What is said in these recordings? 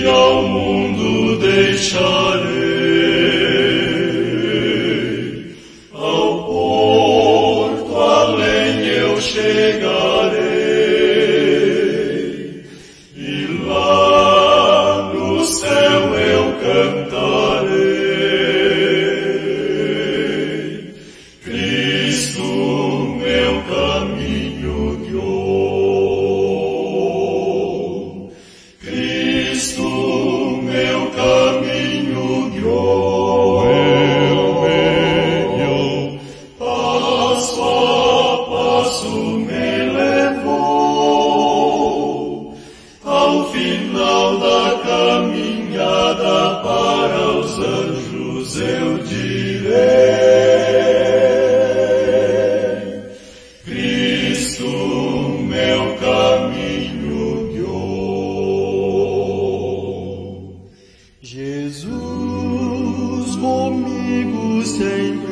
ao mundo deixarei, ao porto além eu chegarei, e lá no céu eu cantarei. Cristo meu caminho guiou, Cristo meu caminho guiou, passo a passo me levou, ao final da caminhada para os anjos eu direi, Cristo meu caminho guiou. Jesus comigo sempre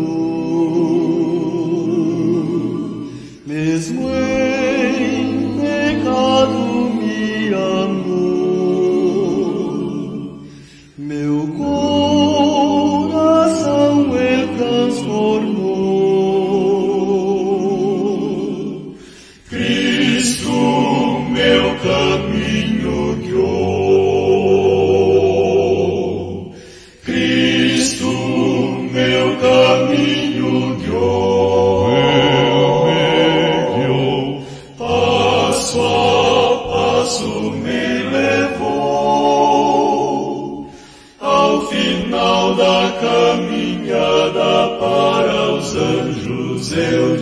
andou, mesmo em pecado me amou, meu coração ele transformou. Cristo meu caminho guiou, Cristo meu caminho guiou, passo a passo me levou, ao final da caminhada para os anjos eu